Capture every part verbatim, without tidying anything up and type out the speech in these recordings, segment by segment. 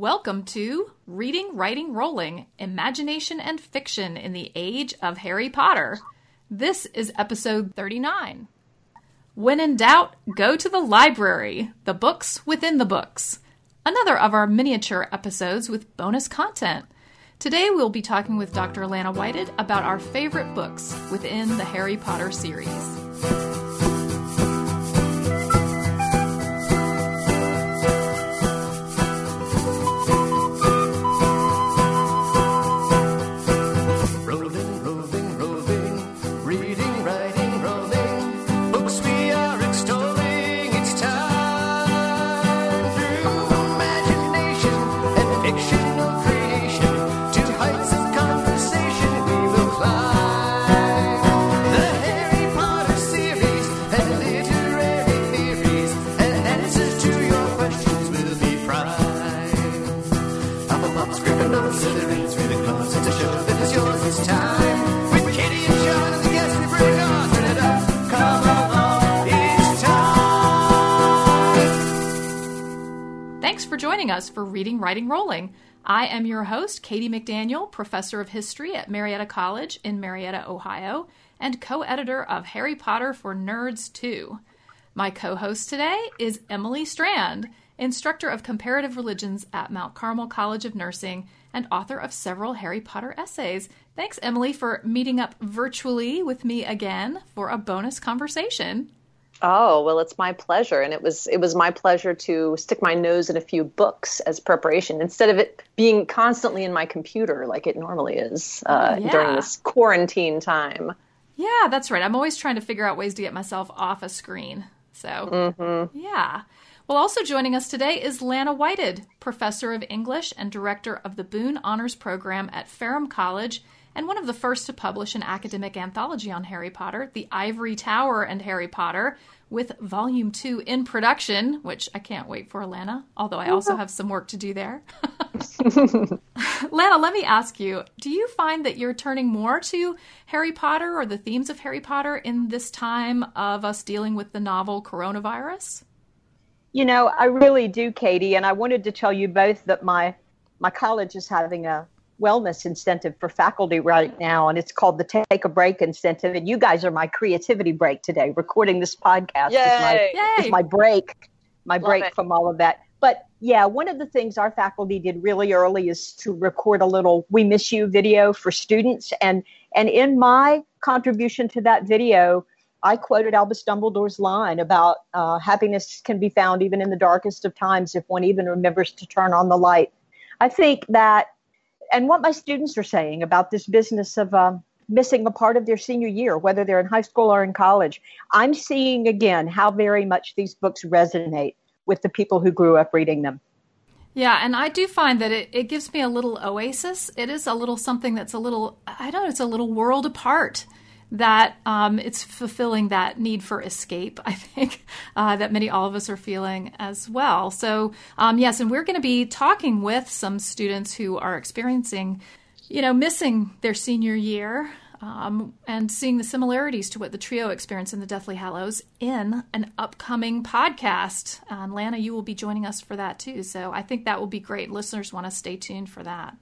Welcome to Reading, Writing, Rolling, Imagination and Fiction in the Age of Harry Potter. This is episode thirty-nine. When in doubt, go to the library, the books within the books. Another of our miniature episodes with bonus content. Today we'll be talking with Doctor Lana Whited about our favorite books within the Harry Potter series. Us for Reading, Writing, Rolling. I am your host, Katie McDaniel, Professor of History at Marietta College in Marietta, Ohio, and co-editor of Harry Potter for Nerds two. My co-host today is Emily Strand, instructor of comparative religions at Mount Carmel College of Nursing and author of several Harry Potter essays. Thanks, Emily, for meeting up virtually with me again for a bonus conversation. Oh, well, it's my pleasure. And it was it was my pleasure to stick my nose in a few books as preparation instead of it being constantly in my computer like it normally is uh, yeah. during this quarantine time. Yeah, that's right. I'm always trying to figure out ways to get myself off a screen. So, mm-hmm. yeah. Well, also joining us today is Lana Whited, Professor of English and Director of the Boone Honors Program at Ferrum College, and one of the first to publish an academic anthology on Harry Potter, The Ivory Tower and Harry Potter, with Volume two in production, which I can't wait for, Lana, although I also have some work to do there. Lana, let me ask you, do you find that you're turning more to Harry Potter or the themes of Harry Potter in this time of us dealing with the novel coronavirus? You know, I really do, Katie, and I wanted to tell you both that my my college is having a wellness incentive for faculty right now, and it's called the Take a Break Incentive, and you guys are my creativity break today. Recording this podcast is my, is my break, my Love break it. From all of that. But yeah, one of the things our faculty did really early is to record a little "We Miss You" video for students, and and in my contribution to that video, I quoted Albus Dumbledore's line about uh, happiness can be found even in the darkest of times if one even remembers to turn on the light. I think that, and what my students are saying about this business of um, missing a part of their senior year, whether they're in high school or in college, I'm seeing again how very much these books resonate with the people who grew up reading them. Yeah, and I do find that it, it gives me a little oasis. It is a little something that's a little, I don't know, it's a little world apart. That um, it's fulfilling that need for escape, I think, uh, that many, all of us are feeling as well. So, um, yes, and we're going to be talking with some students who are experiencing, you know, missing their senior year um, and seeing the similarities to what the trio experienced in the Deathly Hallows in an upcoming podcast. And Lana, you will be joining us for that too. So I think that will be great. Listeners want to stay tuned for that.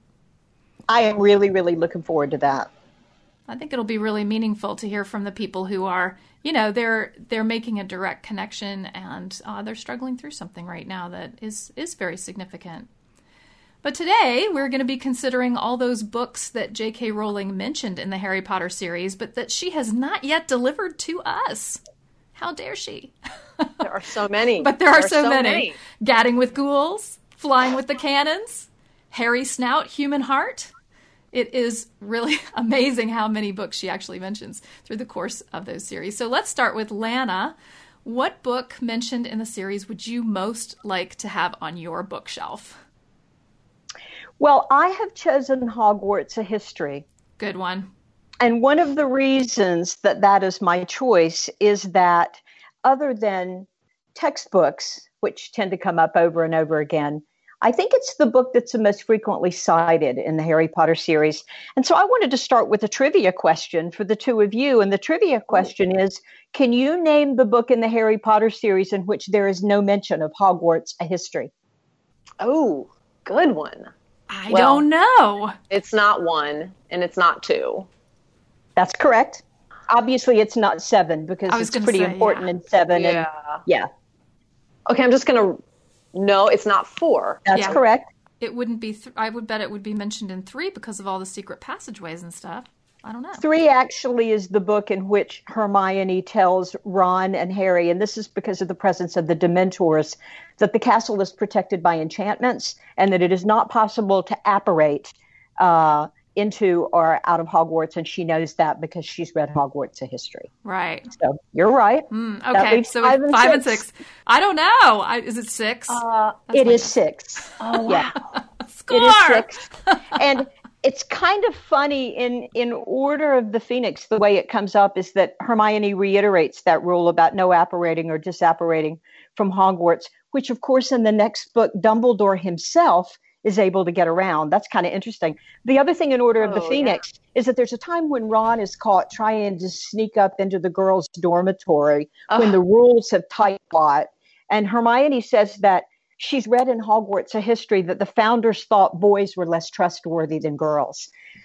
I am really, really looking forward to that. I think it'll be really meaningful to hear from the people who are, you know, they're they're making a direct connection and uh, they're struggling through something right now that is, is very significant. But today we're going to be considering all those books that J K. Rowling mentioned in the Harry Potter series, but that she has not yet delivered to us. How dare she? There are so many. But there are, there are so, so many. many. Gadding with Ghouls, Flying with the Cannons, Harry Snout, Human Heart. It is really amazing how many books she actually mentions through the course of those series. So let's start with Lana. What book mentioned in the series would you most like to have on your bookshelf? Well, I have chosen Hogwarts: A History. Good one. And one of the reasons that that is my choice is that other than textbooks, which tend to come up over and over again, I think it's the book that's the most frequently cited in the Harry Potter series. And so I wanted to start with a trivia question for the two of you. And the trivia question is, can you name the book in the Harry Potter series in which there is no mention of Hogwarts: A History? Oh, good one. I Well, don't know. It's not one, and it's not two. That's correct. Obviously, it's not seven because I was it's gonna pretty say, important yeah. in seven. Yeah. And yeah, Okay, I'm just gonna. No, it's not four. that's Yeah. correct. It wouldn't be. Th- I would bet it would be mentioned in three because of all the secret passageways and stuff. I don't know. Three actually is the book in which Hermione tells Ron and Harry, and this is because of the presence of the Dementors, that the castle is protected by enchantments and that it is not possible to apparate uh, into or out of Hogwarts. And she knows that because she's read Hogwarts: A History. Right. So you're right. Mm, That okay. leaves So five five, and five and six. six. I don't know. I, is it six? Uh, That's it my is guess. six. Oh, Yeah. Score. It is six. And it's kind of funny in, in Order of the Phoenix, the way it comes up is that Hermione reiterates that rule about no apparating or disapparating from Hogwarts, which, of course, in the next book, Dumbledore himself is able to get around. That's kind of interesting. The other thing in Order of the Oh, Phoenix is that there's a time when Ron is caught trying to sneak up into the girls' dormitory when Ugh. the rules have tight-bought. And Hermione says that she's read in Hogwarts: A History that the founders thought boys were less trustworthy than girls,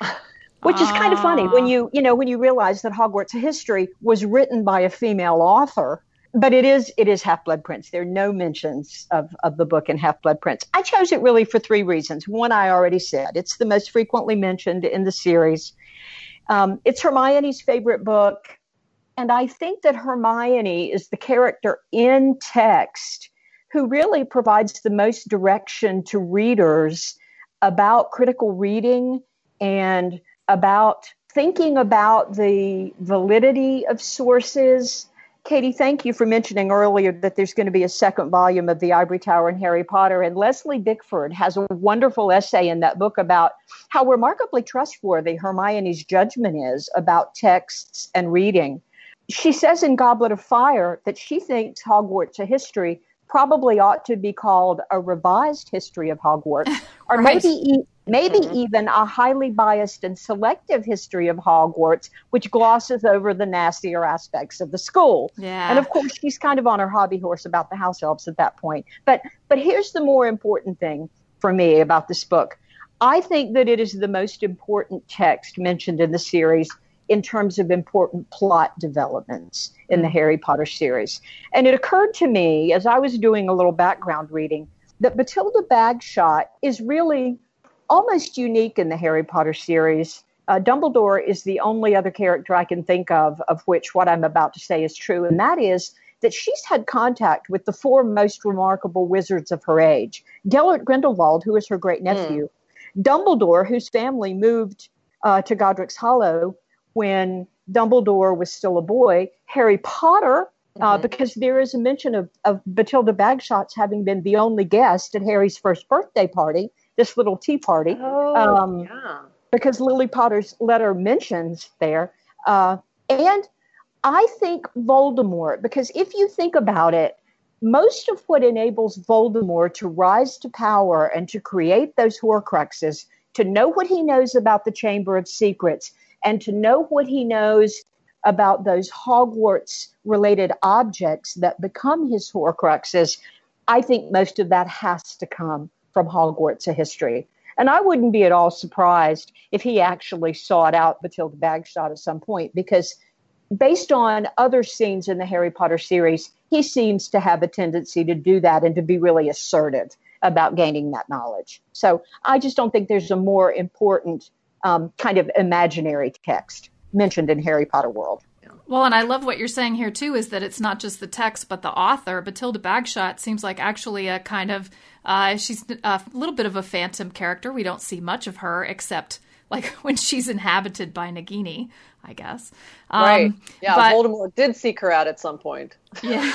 which is kind of funny when you, you know, when you realize that Hogwarts: A History was written by a female author, but it is, it is Half-Blood Prince. There are no mentions of, of the book in Half-Blood Prince. I chose it really for three reasons. One, I already said, it's the most frequently mentioned in the series. Um, it's Hermione's favorite book. And I think that Hermione is the character in text who really provides the most direction to readers about critical reading and about thinking about the validity of sources. Katie, thank you for mentioning earlier that there's going to be a second volume of The Ivory Tower and Harry Potter. And Leslie Bickford has a wonderful essay in that book about how remarkably trustworthy Hermione's judgment is about texts and reading. She says in Goblet of Fire that she thinks Hogwarts: A History probably ought to be called a revised history of Hogwarts, or Right. maybe maybe Mhm. even a highly biased and selective history of Hogwarts, which glosses over the nastier aspects of the school. Yeah. And of course, she's kind of on her hobby horse about the house elves at that point. But but here's the more important thing for me about this book. I think that it is the most important text mentioned in the series in terms of important plot developments in the Harry Potter series. And it occurred to me as I was doing a little background reading that Bathilda Bagshot is really almost unique in the Harry Potter series. Uh, Dumbledore is the only other character I can think of of which what I'm about to say is true, and that is that she's had contact with the four most remarkable wizards of her age. Gellert Grindelwald, who is her great-nephew, mm. Dumbledore, whose family moved uh, to Godric's Hollow when Dumbledore was still a boy, Harry Potter, uh, mm-hmm. because there is a mention of, of Bathilda Bagshot's having been the only guest at Harry's first birthday party, this little tea party, oh, um, yeah. because Lily Potter's letter mentions there. Uh, and I think Voldemort, because if you think about it, most of what enables Voldemort to rise to power and to create those Horcruxes, to know what he knows about the Chamber of Secrets, and to know what he knows about those Hogwarts-related objects that become his Horcruxes, I think most of that has to come from Hogwarts: A History. And I wouldn't be at all surprised if he actually sought out Bathilda Bagshot at some point, because based on other scenes in the Harry Potter series, he seems to have a tendency to do that and to be really assertive about gaining that knowledge. So I just don't think there's a more important Um, kind of imaginary text mentioned in Harry Potter world. Well, and I love what you're saying here, too, is that it's not just the text, but the author. Bathilda Bagshot seems like actually a kind of, uh, she's a little bit of a phantom character. We don't see much of her except like when she's inhabited by Nagini, I guess. Um, right. Yeah, but, Voldemort did seek her out at some point. Yeah.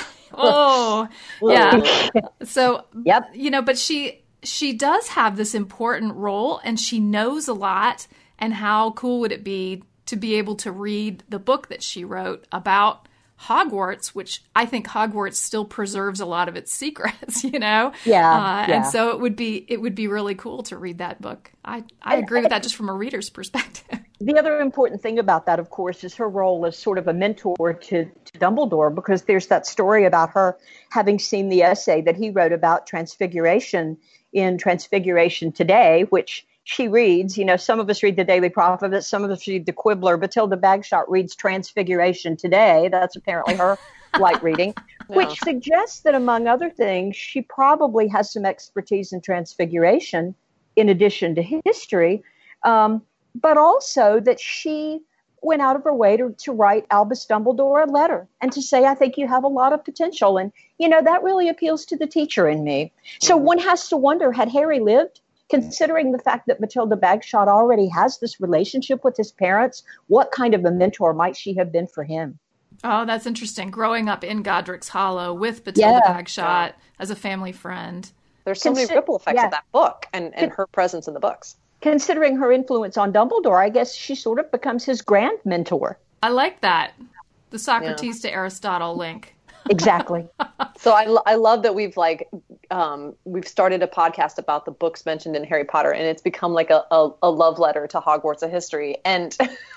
Oh, yeah. So, yep. you know, but she... she does have this important role and she knows a lot. And how cool would it be to be able to read the book that she wrote about Hogwarts, which I think Hogwarts still preserves a lot of its secrets, you know? Yeah, uh, yeah. And so it would be it would be really cool to read that book. I, I agree with that just from a reader's perspective. The other important thing about that, of course, is her role as sort of a mentor to, to Dumbledore, because there's that story about her having seen the essay that he wrote about Transfiguration in Transfiguration Today, which she reads. You know, some of us read the Daily Prophet, some of us read the Quibbler. Bathilda Bagshot reads Transfiguration Today. That's apparently her light reading, yeah. which suggests that, among other things, she probably has some expertise in Transfiguration in addition to history, um, but also that she went out of her way to, to write Albus Dumbledore a letter and to say, I think you have a lot of potential. And, you know, that really appeals to the teacher in me. So one has to wonder, had Harry lived, considering the fact that Bathilda Bagshot already has this relationship with his parents, what kind of a mentor might she have been for him? Oh, that's interesting. Growing up in Godric's Hollow with Bathilda yeah. Bagshot yeah. as a family friend. There's so Consi- many ripple effects yeah. of that book and, and her presence in the books. Considering her influence on Dumbledore, I guess she sort of becomes his grand mentor. I like that. The Socrates yeah. to Aristotle link. Exactly. So I, I love that we've like um, we've started a podcast about the books mentioned in Harry Potter, and it's become like a, a, a love letter to Hogwarts of history. And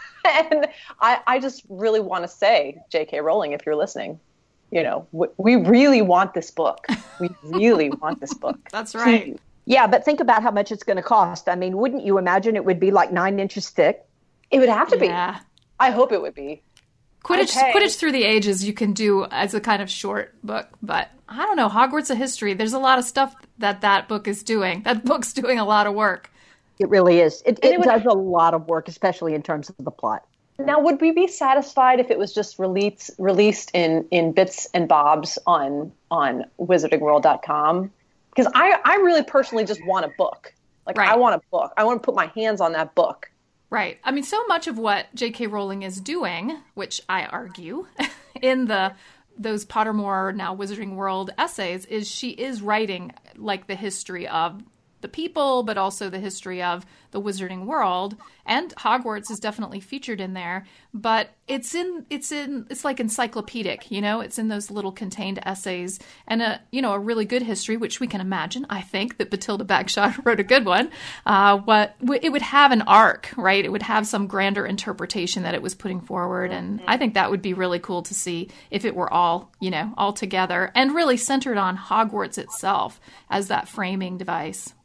and I, I just really want to say, J K Rowling, if you're listening, you know, we, we really want this book. We really want this book. That's right. Yeah, but think about how much it's going to cost. I mean, wouldn't you imagine it would be like nine inches thick? It would have to be. Yeah. I hope it would be. Quidditch, okay. Quidditch Through the Ages you can do as a kind of short book, but I don't know, Hogwarts of History, there's a lot of stuff that that book is doing. That book's doing a lot of work. It really is. It, it, it would, does a lot of work, especially in terms of the plot. Now, would we be satisfied if it was just released released in, in bits and bobs on on wizarding world dot com? Because I, I really personally just want a book. Like, right. I want a book. I want to put my hands on that book. Right. I mean, so much of what J K Rowling is doing, which I argue, in the those Pottermore, now Wizarding World essays, is she is writing, like, the history of the people, but also the history of the Wizarding World. And Hogwarts is definitely featured in there, but it's in, it's in, it's like encyclopedic, you know, it's in those little contained essays, and a, you know, a really good history, which we can imagine, I think, that Bathilda Bagshot wrote a good one. Uh, what, it would have an arc, right? It would have some grander interpretation that it was putting forward. And I think that would be really cool to see if it were all, you know, all together and really centered on Hogwarts itself as that framing device.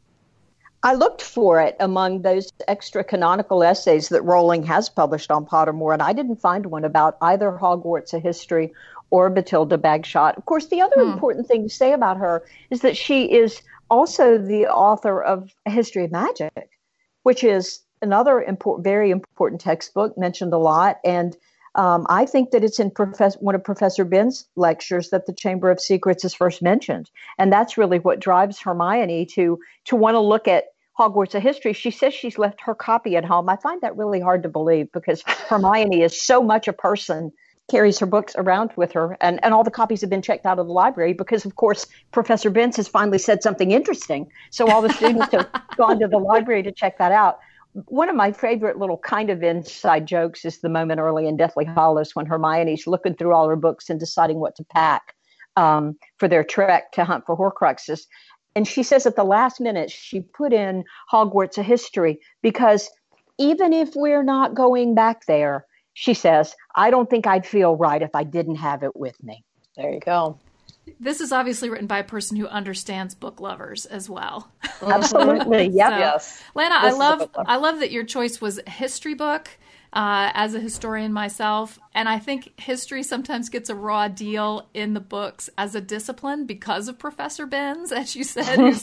I looked for it among those extra canonical essays that Rowling has published on Pottermore, and I didn't find one about either Hogwarts, A History, or Bathilda Bagshot. Of course, the other hmm. important thing to say about her is that she is also the author of A History of Magic, which is another important, very important textbook, mentioned a lot. And um, I think that it's in Professor, one of Professor Ben's lectures that the Chamber of Secrets is first mentioned. And that's really what drives Hermione to, to want to look at Hogwarts of History. She says she's left her copy at home. I find that really hard to believe because Hermione is so much a person, carries her books around with her, and, and all the copies have been checked out of the library because, of course, Professor Benz has finally said something interesting. So all the students have gone to the library to check that out. One of my favorite little kind of inside jokes is the moment early in Deathly Hallows when Hermione's looking through all her books and deciding what to pack um, for their trek to hunt for Horcruxes. And she says at the last minute, she put in Hogwarts of History because even if we're not going back there, she says, I don't think I'd feel right if I didn't have it with me. There you go. This is obviously written by a person who understands book lovers as well. Absolutely. Yep. So, yes. Lana, this I love I love that your choice was a history book. Uh, as a historian myself, and I think history sometimes gets a raw deal in the books as a discipline because of Professor Benz, as you said, who's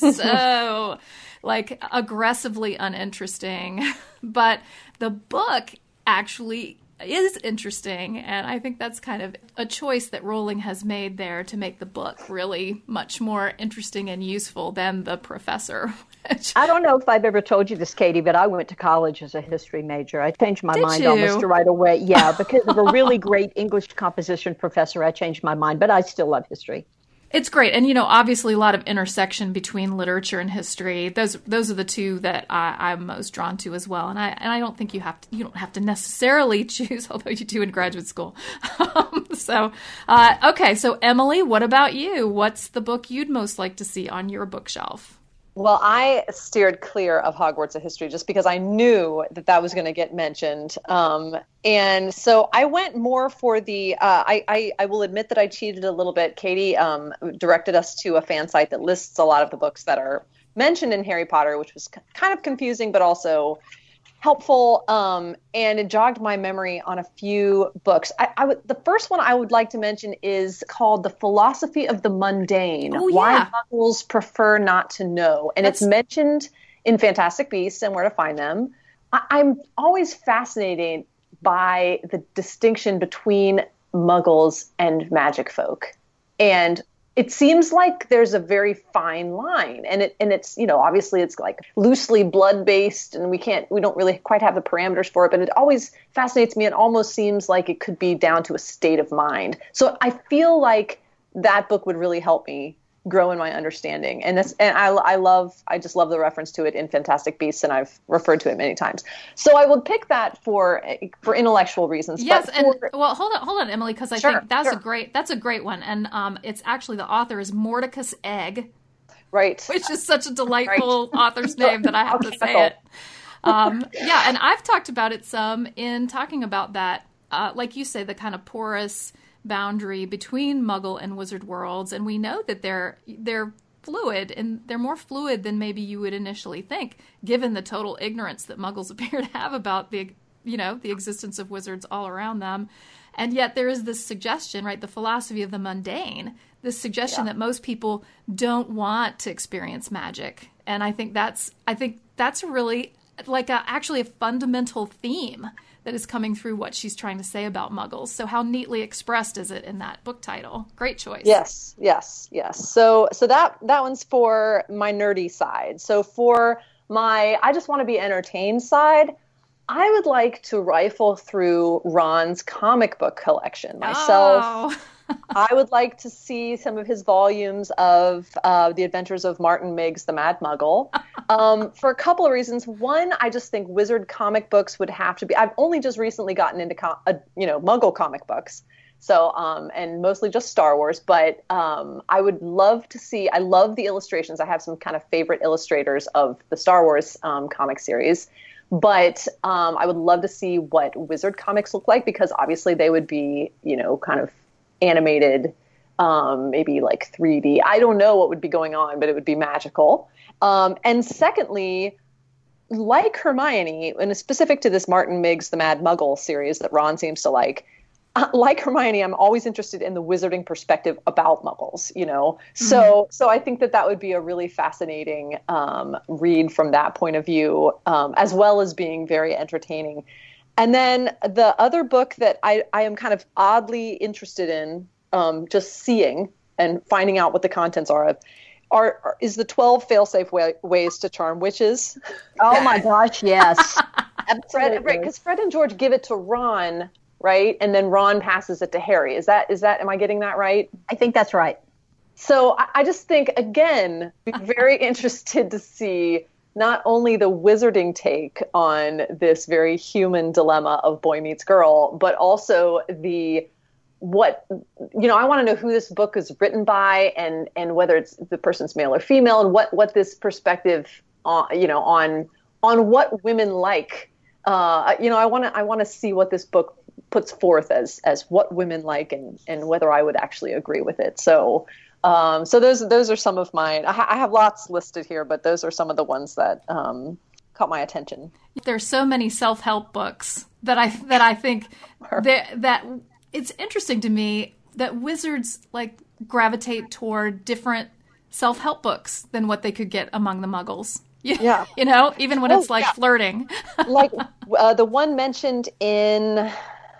so like aggressively uninteresting. But the book actually is interesting, and I think that's kind of a choice that Rowling has made there to make the book really much more interesting and useful than the professor. I don't know if I've ever told you this, Katie, but I went to college as a history major. I changed my Did mind you? almost right away. Yeah, because of a really great English composition professor, I changed my mind, but I still love history. It's great. And, you know, obviously a lot of intersection between literature and history. Those those are the two that I, I'm most drawn to as well. And I and I don't think you have to, you don't have to necessarily choose, although you do in graduate school. um, so, uh, okay. So, Emily, what about you? What's the book you'd most like to see on your bookshelf? Well, I steered clear of Hogwarts of History just because I knew that that was going to get mentioned. Um, and so I went more for the, uh, I, I, I will admit that I cheated a little bit. Katie um, directed us to a fan site that lists a lot of the books that are mentioned in Harry Potter, which was kind of confusing, but also helpful. Um, and it jogged my memory on a few books. I, I would, the first one I would like to mention is called The Philosophy of the Mundane. Oh, yeah. Why Muggles Prefer Not to Know. And That's... it's mentioned in Fantastic Beasts and Where to Find Them. I, I'm always fascinated by the distinction between Muggles and magic folk. And it seems like there's a very fine line, and it and it's, you know, obviously it's like loosely blood based, and we can't we don't really quite have the parameters for it, but it always fascinates me. It almost seems like it could be down to a state of mind. So I feel like that book would really help me grow in my understanding. And that's, and I, I love, I just love the reference to it in Fantastic Beasts, and I've referred to it many times. So I would pick that for, for intellectual reasons. Yes. But and for, well, hold on, hold on, Emily, because I sure, think that's sure. a great, that's a great one. And um, it's actually, the author is Mordecus Egg. Right. Which is such a delightful right. author's name that I have to say it. Um, yeah. And I've talked about it some in talking about that, uh, like you say, the kind of porous boundary between Muggle and Wizard worlds. And we know that they're, they're, fluid, and they're more fluid than maybe you would initially think, given the total ignorance that Muggles appear to have about the, you know, the existence of wizards all around them. And yet there is this suggestion, right, the philosophy of the mundane, this suggestion yeah. that most people don't want to experience magic. And I think that's, I think that's really like a, actually a fundamental theme that is coming through what she's trying to say about Muggles. So how neatly expressed is it in that book title? Great choice. Yes, yes, yes. So so that that one's for my nerdy side. So for my I just want to be entertained side, I would like to rifle through Ron's comic book collection myself. Oh. I would like to see some of his volumes of uh, The Adventures of Martin Miggs, the Mad Muggle, um, for a couple of reasons. One, I just think Wizard comic books would have to be. I've only just recently gotten into com- uh, you know Muggle comic books, so um, and mostly just Star Wars. But um, I would love to see. I love the illustrations. I have some kind of favorite illustrators of the Star Wars um, comic series. But um, I would love to see what Wizard comics look like, because obviously they would be, you know, kind of animated, um, maybe like three D. I don't know what would be going on, but it would be magical. Um, and secondly, like Hermione, and it's specific to this Martin Miggs, the Mad Muggle series that Ron seems to like, uh, like Hermione, I'm always interested in the wizarding perspective about Muggles, you know? Mm-hmm. So, so I think that that would be a really fascinating um, read from that point of view, um, as well as being very entertaining. And then the other book that I, I am kind of oddly interested in, um, just seeing and finding out what the contents are of, are, are is the twelve fail-safe way, ways to charm witches. Oh my gosh, yes. Fred, right, because Fred and George give it to Ron, right, and then Ron passes it to Harry. Is that is that? Am I getting that right? I think that's right. So I, I just think, again, very interested to see not only the wizarding take on this very human dilemma of boy meets girl, but also the what, you know, I want to know who this book is written by, and, and whether it's the person's male or female, and what, what this perspective on, you know, on, on what women like, uh, you know, I want to, I want to see what this book puts forth as, as what women like, and, and whether I would actually agree with it. So, Um, so those those are some of mine. I, ha- I have lots listed here, but those are some of the ones that um, caught my attention. There's so many self-help books that I that I think that that it's interesting to me that wizards like gravitate toward different self-help books than what they could get among the Muggles. Yeah, you know, even when oh, it's like yeah. flirting. Like uh, the one mentioned in,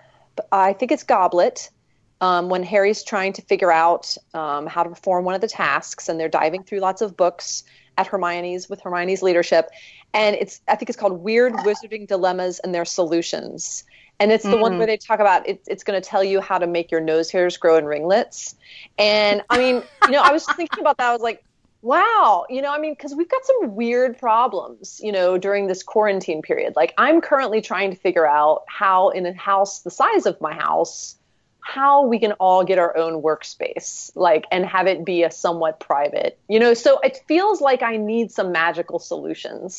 I think it's Goblet. Um, when Harry's trying to figure out um, how to perform one of the tasks, and they're diving through lots of books at Hermione's with Hermione's leadership. And it's, I think it's called Weird Wizarding Dilemmas and Their Solutions. And it's the mm-hmm. one where they talk about it, it's going to tell you how to make your nose hairs grow in ringlets. And I mean, you know, I was thinking about that. I was like, wow, you know, I mean, because we've got some weird problems, you know, during this quarantine period. Like, I'm currently trying to figure out how in a house the size of my house, how we can all get our own workspace, like, and have it be a somewhat private, you know, so it feels like I need some magical solutions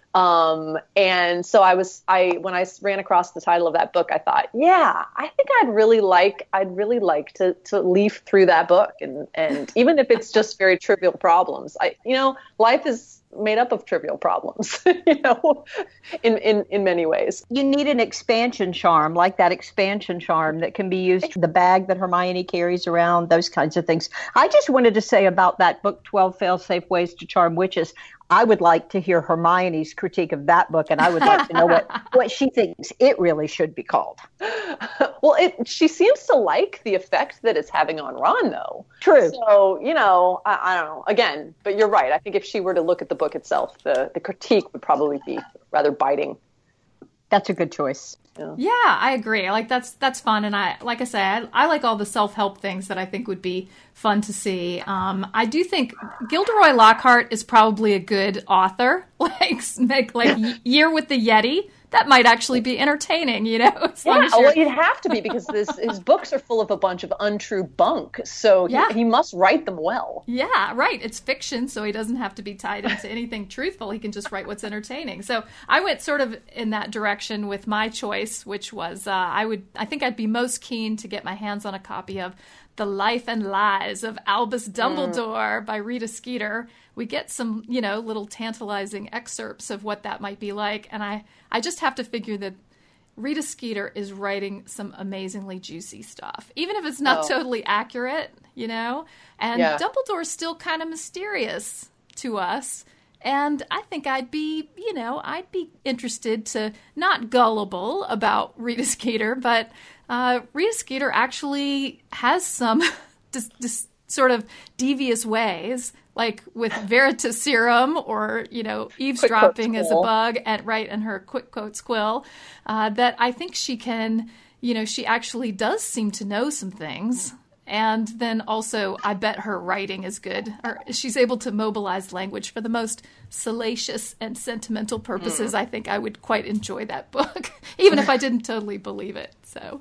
Um, and so I was, I, when I ran across the title of that book, I thought, yeah, I think I'd really like, I'd really like to, to leaf through that book. And, and even if it's just very trivial problems, I, you know, life is made up of trivial problems, you know, in, in, in many ways. You need an expansion charm, like that expansion charm that can be used, the bag that Hermione carries around, those kinds of things. I just wanted to say about that book, twelve Fail-Safe Ways to Charm Witches, I would like to hear Hermione's critique of that book, and I would like to know what, what she thinks it really should be called. Well, it, she seems to like the effect that it's having on Ron, though. True. So, you know, I, I don't know. Again, but you're right. I think if she were to look at the book itself, the, the critique would probably be rather biting. That's a good choice. Yeah. yeah, I agree. Like that's that's fun, and I like I say, I, I like all the self-help things that I think would be fun to see. Um, I do think Gilderoy Lockhart is probably a good author. Like make like Year with the Yeti. That might actually be entertaining, you know? As yeah, well, it'd have to be because this, his books are full of a bunch of untrue bunk, so he, yeah. he must write them well. Yeah, right. It's fiction, so he doesn't have to be tied into anything truthful. He can just write what's entertaining. So I went sort of in that direction with my choice, which was uh, I would I think I'd be most keen to get my hands on a copy of The Life and Lies of Albus Dumbledore mm. by Rita Skeeter. We get some, you know, little tantalizing excerpts of what that might be like. And I, I just have to figure that Rita Skeeter is writing some amazingly juicy stuff, even if it's not oh. totally accurate, you know. And yeah. Dumbledore's still kind of mysterious to us. And I think I'd be, you know, I'd be interested to, not gullible about Rita Skeeter, but uh, Rita Skeeter actually has some dis- dis- sort of devious ways, like with Veritaserum or, you know, eavesdropping as a bug, and right, and her quick quotes quill, uh, that I think she can, you know, she actually does seem to know some things. And then also, I bet her writing is good. Or she's able to mobilize language for the most salacious and sentimental purposes. Mm. I think I would quite enjoy that book, even if I didn't totally believe it. So,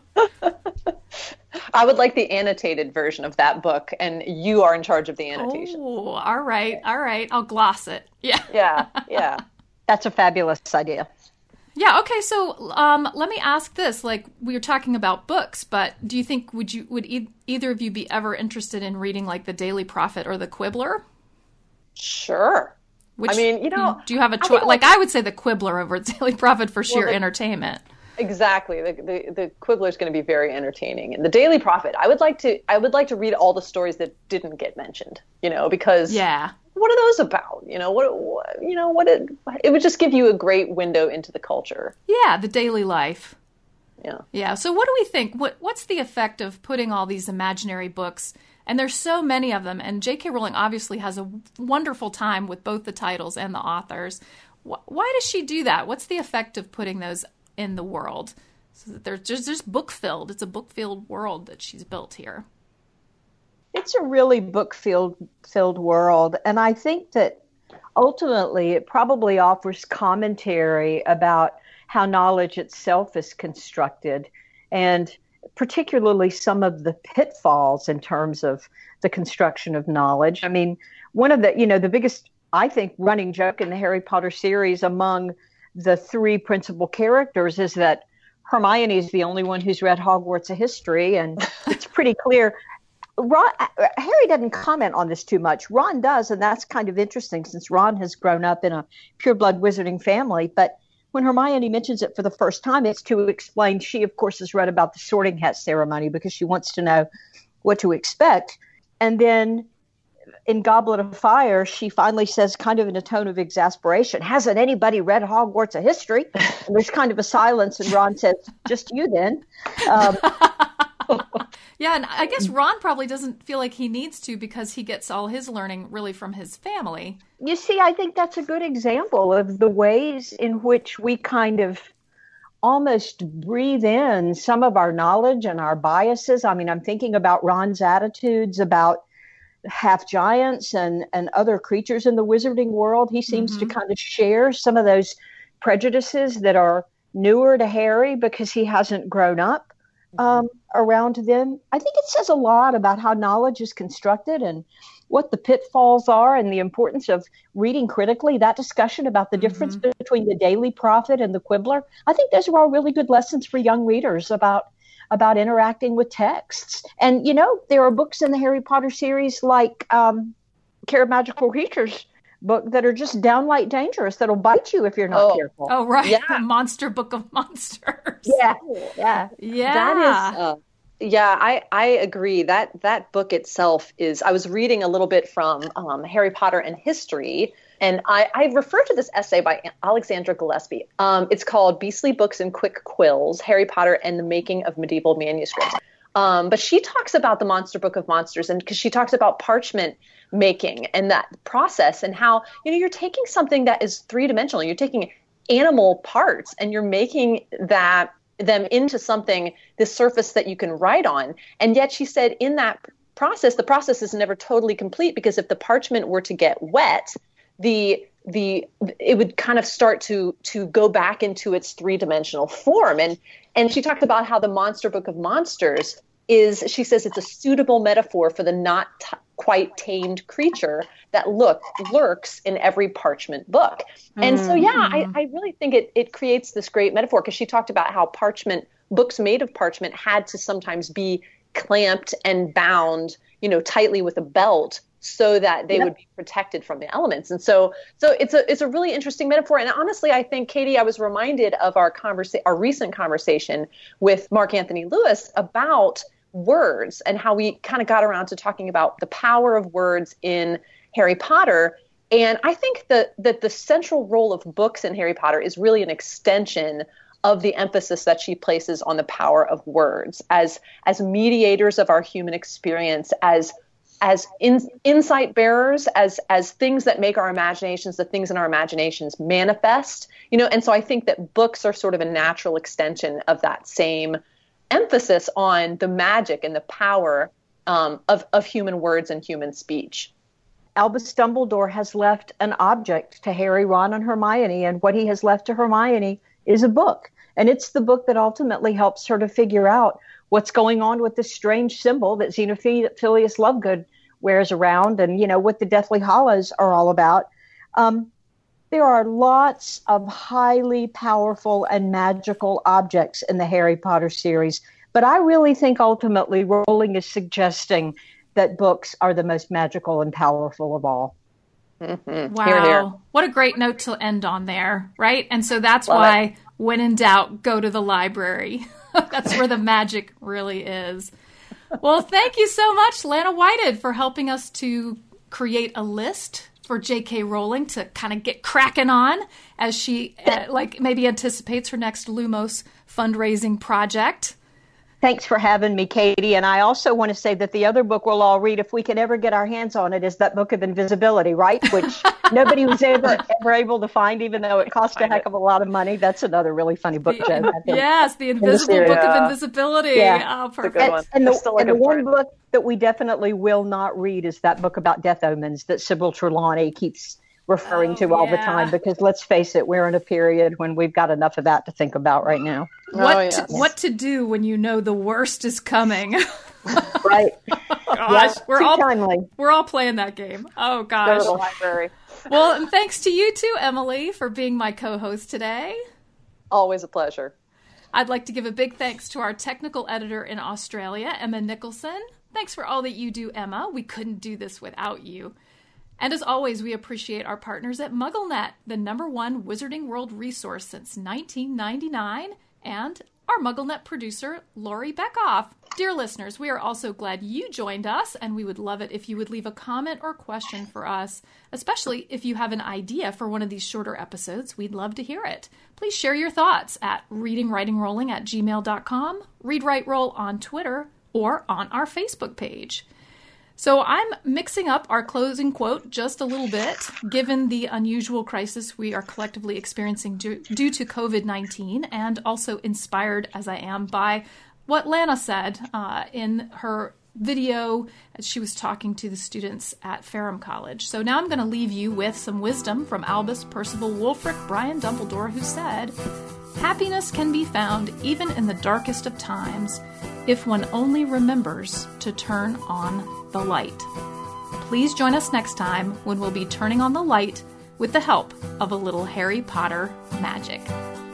I would like the annotated version of that book, and you are in charge of the annotation. Oh, all right, all right. I'll gloss it. Yeah, yeah, yeah. That's a fabulous idea. Yeah. Okay. So, um, let me ask this: like, we were talking about books, but do you think would you would e- either of you be ever interested in reading like the Daily Prophet or the Quibbler? Sure. Which, I mean, you know, do you have a choice? Like, I would say the Quibbler over the Daily Prophet for sheer well, the, entertainment. Exactly. The the, the Quibbler is going to be very entertaining, and the Daily Prophet, I would like to I would like to read all the stories that didn't get mentioned. You know, because yeah. What are those about? You know, what, what you know, what it, it would just give you a great window into the culture. Yeah, the daily life. Yeah. Yeah. So what do we think? What what's the effect of putting all these imaginary books, and there's so many of them, and J K. Rowling obviously has a wonderful time with both the titles and the authors. Why does she do that? What's the effect of putting those in the world? So that there's just, just book filled. It's a book filled world that she's built here. It's a really book-filled filled world, and I think that ultimately it probably offers commentary about how knowledge itself is constructed, and particularly some of the pitfalls in terms of the construction of knowledge. I mean, one of the, you know, the biggest, I think, running joke in the Harry Potter series among the three principal characters is that Hermione is the only one who's read Hogwarts: A History, and it's pretty clear. Ron, Harry doesn't comment on this too much. Ron does, and that's kind of interesting since Ron has grown up in a pureblood wizarding family. But when Hermione mentions it for the first time, it's to explain she, of course, has read about the Sorting Hat ceremony because she wants to know what to expect. And then in Goblet of Fire, she finally says, kind of in a tone of exasperation, hasn't anybody read Hogwarts: A History? And there's kind of a silence, and Ron says, just you then. Um, Yeah, and I guess Ron probably doesn't feel like he needs to because he gets all his learning really from his family. You see, I think that's a good example of the ways in which we kind of almost breathe in some of our knowledge and our biases. I mean, I'm thinking about Ron's attitudes about half giants and, and other creatures in the wizarding world. He seems mm-hmm. to kind of share some of those prejudices that are newer to Harry because he hasn't grown up um, around them. I think it says a lot about how knowledge is constructed and what the pitfalls are and the importance of reading critically, that discussion about the difference mm-hmm. between the Daily Prophet and the Quibbler, I think those are all really good lessons for young readers about about interacting with texts. And, you know, there are books in the Harry Potter series like um, Care of Magical Creatures book that are just downright dangerous, that'll bite you if you're not oh. careful. Oh, right. Yeah. The Monster Book of Monsters. Yeah. Yeah. Yeah. That is... Uh, Yeah, I, I agree. That that book itself is, I was reading a little bit from um, Harry Potter and History, and I, I refer to this essay by Alexandra Gillespie. Um, it's called Beastly Books and Quick Quills, Harry Potter and the Making of Medieval Manuscripts. Um, but she talks about the Monster Book of Monsters, and because she talks about parchment making and that process and how, you know, you're taking something that is three-dimensional, you're taking animal parts and you're making that them into something, this surface that you can write on. And yet she said in that process, the process is never totally complete, because if the parchment were to get wet, the the it would kind of start to to go back into its three-dimensional form. And and she talked about how the Monster Book of Monsters is, she says it's a suitable metaphor for the not t- quite tamed creature that look lurks in every parchment book. And so, yeah, I, I really think it, it creates this great metaphor, because she talked about how parchment, books made of parchment had to sometimes be clamped and bound, you know, tightly with a belt so that they yep. would be protected from the elements. And so, so it's a, it's a really interesting metaphor. And honestly, I think, Katie, I was reminded of our conversa- our recent conversation with Mark Anthony Lewis about words and how we kind of got around to talking about the power of words in Harry Potter. And I think that that the central role of books in Harry Potter is really an extension of the emphasis that she places on the power of words as as mediators of our human experience, as as in, insight bearers, as as things that make our imaginations, the things in our imaginations manifest. You know, and so I think that books are sort of a natural extension of that same emphasis on the magic and the power um, of, of human words and human speech. Albus Dumbledore has left an object to Harry, Ron, and Hermione, and what he has left to Hermione is a book. And it's the book that ultimately helps her to figure out what's going on with this strange symbol that Xenophilius Lovegood wears around, and, you know, what the Deathly Hallows are all about. Um, There are lots of highly powerful and magical objects in the Harry Potter series, but I really think ultimately Rowling is suggesting that books are the most magical and powerful of all. Mm-hmm. Wow. Hear, hear. What a great note to end on there, right? And so that's Love why, it. when in doubt, go to the library. That's where the magic really is. Well, thank you so much, Lana Whitehead, for helping us to create a list for J K. Rowling to kind of get cracking on as she uh, like maybe anticipates her next Lumos fundraising project. Thanks for having me, Katie. And I also want to say that the other book we'll all read, if we can ever get our hands on it, is that Book of Invisibility, right? Which nobody was ever, ever able to find, even though it cost a heck of a lot of money. That's another really funny book, Joe. Yes, The Invisible in the Book yeah. of Invisibility. Yeah. Oh, perfect. Good one. And, and the, still a and the good one part. book that we definitely will not read is that book about death omens that Sybil Trelawney keeps referring Oh, to all the yeah. time, because let's face it, we're in a period when we've got enough of that to think about right now. What, Oh, to, yes. what to do when you know the worst is coming? Right. Gosh, we're Too all timely. we're all playing that game. Oh Go gosh. to the library. Well, and thanks to you too, Emily, for being my co-host today. Always a pleasure. I'd like to give a big thanks to our technical editor in Australia, Emma Nicholson. Thanks for all that you do, Emma. We couldn't do this without you. And as always, we appreciate our partners at MuggleNet, the number one Wizarding World resource since nineteen ninety-nine, and our MuggleNet producer, Lori Beckoff. Dear listeners, we are also glad you joined us, and we would love it if you would leave a comment or question for us, especially if you have an idea for one of these shorter episodes. We'd love to hear it. Please share your thoughts at readingwritingrolling at gmail dot com, readwriteroll on Twitter, or on our Facebook page. So I'm mixing up our closing quote just a little bit, given the unusual crisis we are collectively experiencing due, due to covid nineteen, and also inspired as I am by what Lana said uh, in her video as she was talking to the students at Ferrum College. So now I'm going to leave you with some wisdom from Albus Percival Wulfric Brian Dumbledore, who said, "Happiness can be found even in the darkest of times if one only remembers to turn on the light." Please join us next time when we'll be turning on the light with the help of a little Harry Potter magic.